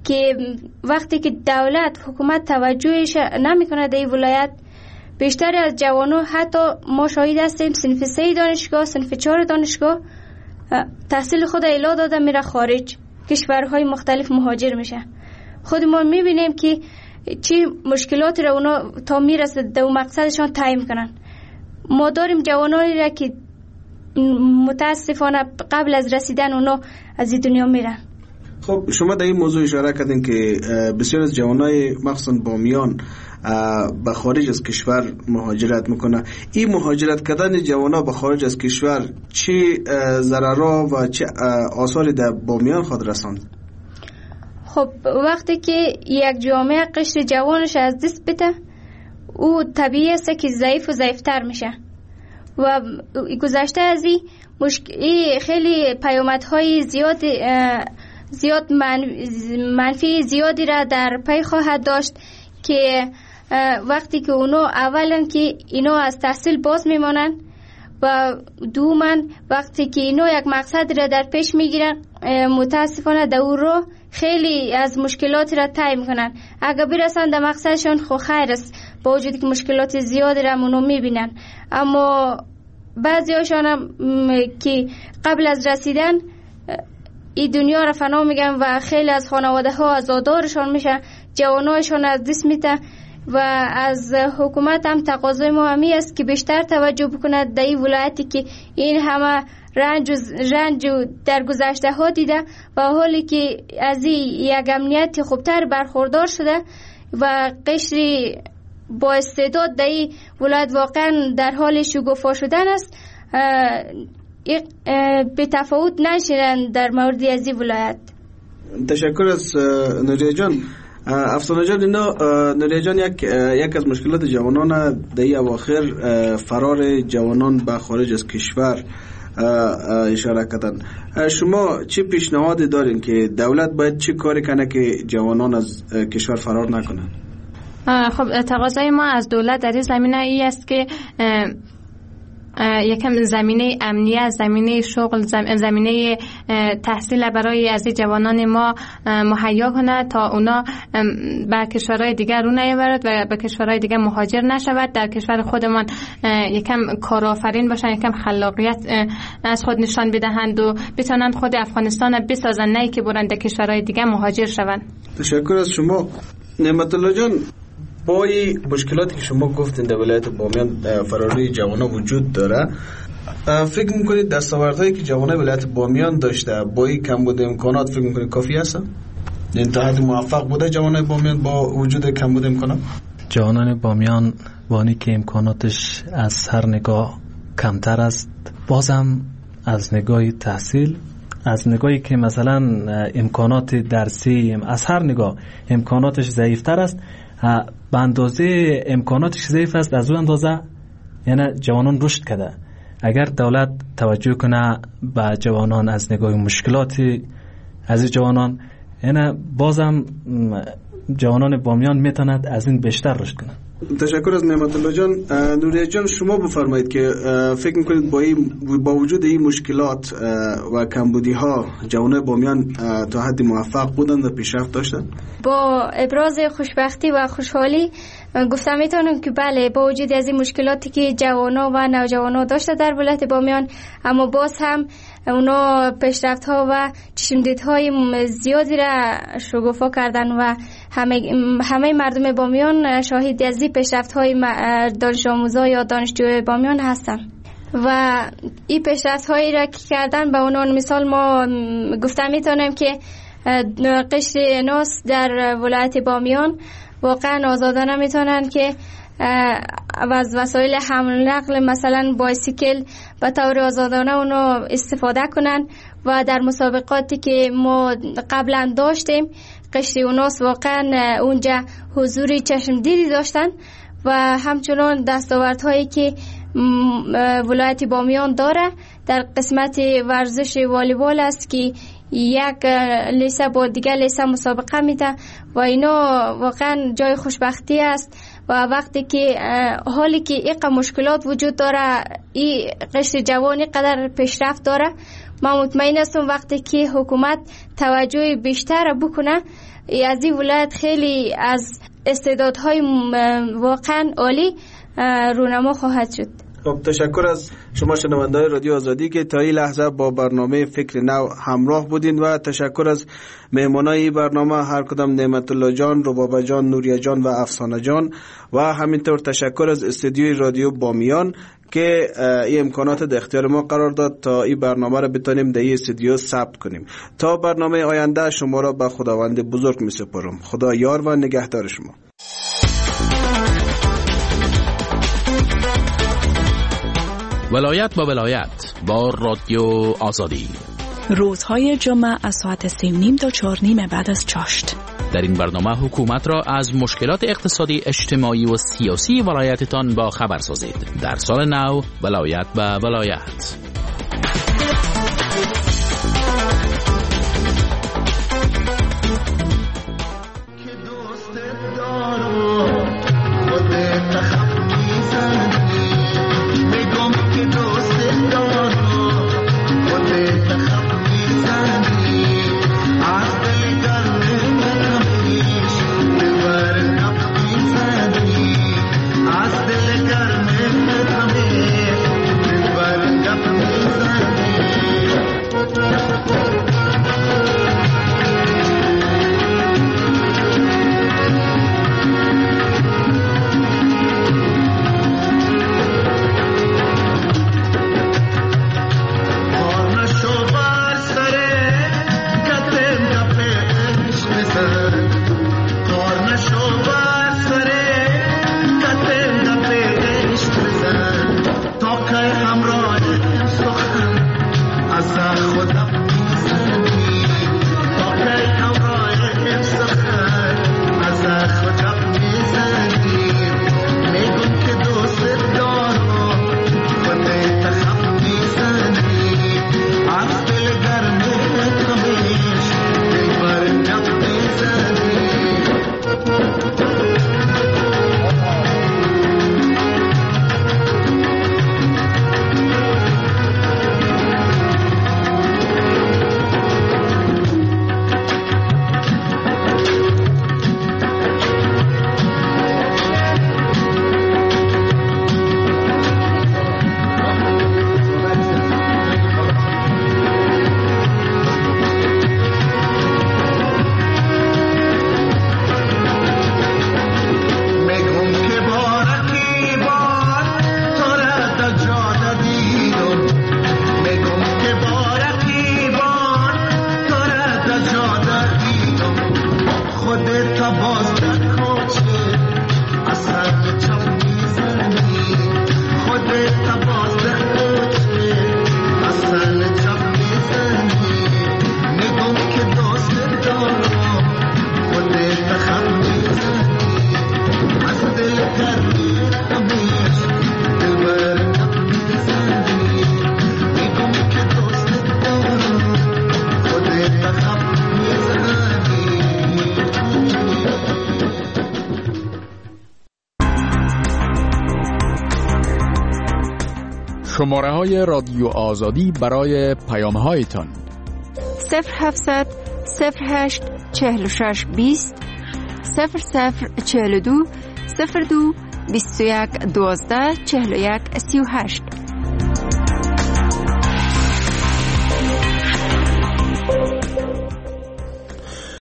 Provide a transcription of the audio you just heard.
که وقتی که دولت حکومت توجهش نمیکنه در این ولایت، بیشتر از جوانان حتی ما شاهد هستیم صنف 3 دانشگاه، صنف 4 دانشگاه تحصیل خود اعلا داده میره خارج، کشورهای مختلف مهاجر میشه. خود ما میبینیم که چی مشکلاتی را اونا تا میرسه در مقصدشان تعیین کنن. ما داریم جوانانی را که متاسفانه قبل از رسیدن اونا از این دنیا میرن. خب شما در این موضوع اشاره کردین که بسیار از جوانای مخصوصا بامیان به خارج از کشور مهاجرت میکنه. این مهاجرت کردن جوانا به خارج از کشور چه ضررها و چه آثاری در بامیان خود رساند؟ خب وقتی که یک جامعه قشر جوانش از دست بده، او طبیعی است که ضعیف و ضعیفتر میشه و گذشته از این خیلی پیامدهای زیاد منفی زیادی را در پی خواهد داشت که وقتی که اونو اولا که اینو از تحصیل باز میمانن و دوما وقتی که اینو یک مقصد را در پیش میگیرن متاسفانه در اون رو خیلی از مشکلات را طی میکنن. اگر برسن در مقصدشون خو خیر است، با وجودی که مشکلات زیادی را اونو میبینن، اما بعضی هاشون هم که قبل از رسیدن این دنیا را فنا میگن و خیلی از خانواده ها عزادارشان میشن، جوانایشان از دست میده و از حکومت هم تقاضای ما همی است که بیشتر توجه بکند در این ولایتی که این همه رنج در گذشته ها دیده و حالی که از این یک امنیت خوبتر برخوردار شده و قشری با استعداد در این ولایت واقعا در حال شکوفا شدن است، به تفاوت نشیرن در مورد از این ولایت. تشکر از نوریه جان. افسانه جان، نوریه جان یک از مشکلات جوانان در این اواخر فرار جوانان به خارج از کشور اشاره کردن. شما چه پیشنهادی دارین که دولت باید چه کاری کنه که جوانان از کشور فرار نکنن؟ خب تقاضای ما از دولت در این زمینه ای است که یکم زمینه امنیت، زمینه شغل، زمینه تحصیل برای از جوانان ما مهیا کنه تا اونا به کشورهای دیگر رو نیاورد و به کشورهای دیگر مهاجر نشود. در کشور خودمان یکم کارآفرین باشن، یکم خلاقیت از خود نشان بدهند و بتونند خود افغانستان بسازن، نه که برند در کشورهای دیگر مهاجر شوند. تشکر از شما. نعمت الله جان، با این مشکلاتی که شما گفتین در ولایت بامیان فراری جوانا وجود داره، فکر میکنید دستاوردهایی که جوانای ولایت بامیان داشته با این کمبود امکانات فکر میکنید کافی هست؟ یعنی تا حد موفق بوده جوانای بامیان با وجود کمبود امکانات؟ جوانان بامیان وانی که امکاناتش از هر نگاه کمتر است، بازم از نگاه تحصیل، از نگاهی که مثلا امکانات درسی از هر نگاه امکاناتش ضعیفتر است، به اندازه امکاناتش ضعیف است، از اون اندازه یعنی جوانان رشد کرده. اگر دولت توجه کنه به جوانان از نگاه مشکلاتی از جوانان، یعنی بازم جوانان بامیان میتوند از این بیشتر رشد کنند. تشکر از نعمت الله جان. نوریه جان، شما بفرمایید که فکر میکنید با وجود این مشکلات و کمبودی ها جوانان بامیان تا حد موفق بودند و پیشرفت داشتند؟ با ابراز خوشبختی و خوشحالی گفتم میتونم که بله، با وجود از این مشکلاتی که جوانا و نوجوانا داشته در ولایت بامیان، اما باز هم اونا پیشرفت ها و چشمدید های زیادی را شگوفا کردن و همه مردم بامیان شاهد از این پیشرفت های دانش آموزا یا دانشجوی بامیان هستن و این پیشرفت هایی را که کردن به عنوان مثال ما گفتم میتونم که قشر ناس در ولایت بامیان واقعا آزادانه میتونن که از وسایل حمل نقل مثلا بایسیکل به طور آزادانه اونو استفاده کنن و در مسابقاتی که ما قبلا داشتیم قشر اوناس واقعا اونجا حضوری چشمدیدی داشتن و همچنان دستاوردهایی که ولایت بامیان داره در قسمت ورزش والیبال است که یک لیسه با دیگر لیسه مسابقه میده و اینا واقعا جای خوشبختی است و وقتی که حالی که یک مشکلات وجود داره این قشر جوانی قدر پیشرفت داره، ما مطمئن هستم وقتی که حکومت توجه بیشتر بکنه از این ولایت خیلی از استعدادهای واقعا عالی رونما خواهد شد. خب تشکر از شما شنونده‌های رادیو آزادی که تا این لحظه با برنامه فکر نو همراه بودین و تشکر از مهمانای برنامه هر کدام نعمت الله جان، ربابه جان، نوریه جان و افسانه جان و همینطور تشکر از استودیوی رادیو بامیان که این امکانات در اختیار ما قرار داد تا این برنامه را بتونیم در این استودیو ثبت کنیم. تا برنامه آینده شما را به خداوند بزرگ می سپارم. خدا یار و نگهدار شما. ولایت با ولایت با رادیو آزادی، روزهای جمعه از ساعت 3:30 تا 4:30 بعد از چاشت. در این برنامه حکومت را از مشکلات اقتصادی، اجتماعی و سیاسی ولایتتان با خبر سازید. در سال نو ولایت با ولایت. شماره‌های رادیو آزادی برای پیام‌هایتان 0700 08 46 20 0042 02 21 12 41 38